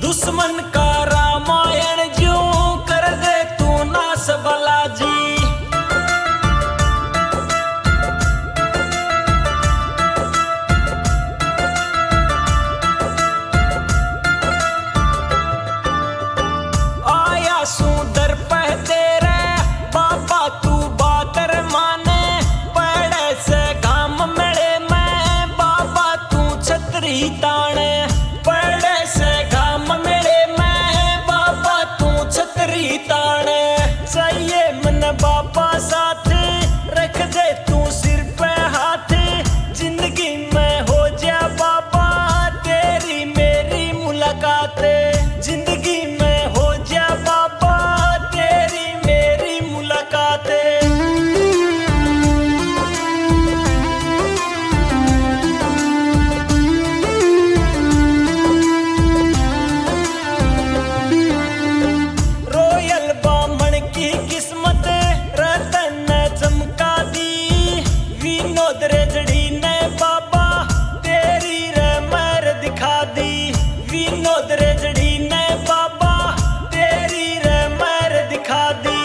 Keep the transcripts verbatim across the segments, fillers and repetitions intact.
दुश्मन का रामायण ज्यों कर दे तू नास बालाजी। आया सुंदर पह तेरे बाबा तू बातर माने, पड़े से घाम मेले में बाबा तू छतरी ताने। पड़े से घाम मेले में बाबा तू छतरी ताने। चाहिए मन बाबा साथ रख दे तू सिर पे हाथ, जिंदगी में हो जा बाबा तेरी मेरी मुलाकात। जिंदगी में हो जा बाबा तेरी मेरी मुलाकात। रोयल बामण की किस्मत रतन ने चमका दी, विनोद रेजड़ी ने बाबा तेरी रमर दिखा दी। विनोद रेजड़ी ने बाबा तेरी रमर दिखा दी।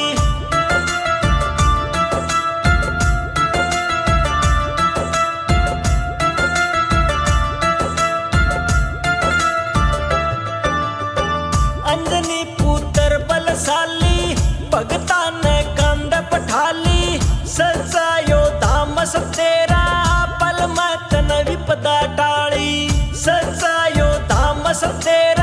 अंजनी पुत्र बलशाली भगता ने कंध पठाली, सजायो धाम तेरा पल मत न विपदा टाली। सजायो धाम तेरा